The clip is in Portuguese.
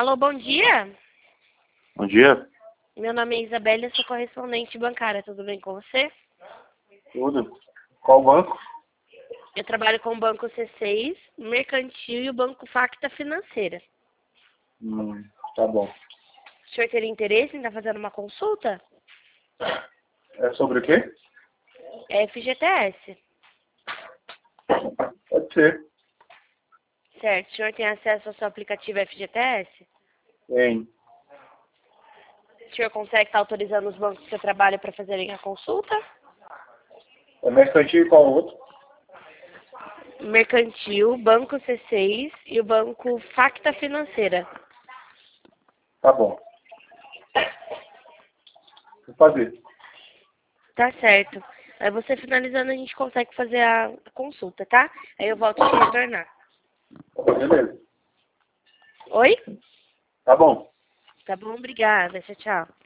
Alô, bom dia. Bom dia. Meu nome é Isabelle, eu sou correspondente bancária. Tudo bem com você? Tudo. Qual banco? Eu trabalho com o Banco C6, Mercantil e o Banco Facta Financeira. Tá bom. O senhor teria interesse em estar fazendo uma consulta? É sobre o quê? É FGTS. Pode ser. Certo. O senhor tem acesso ao seu aplicativo FGTS? Tem. O senhor consegue estar autorizando os bancos que você trabalha para fazerem a consulta? É Mercantil e qual outro? Mercantil, Banco C6 e o Banco Facta Financeira. Tá bom. Vou fazer. Tá certo. Aí você finalizando, a gente consegue fazer a consulta, tá? Aí eu volto a te retornar. Beleza. Oi? Tá bom. Tá bom, obrigada. Tchau, tchau.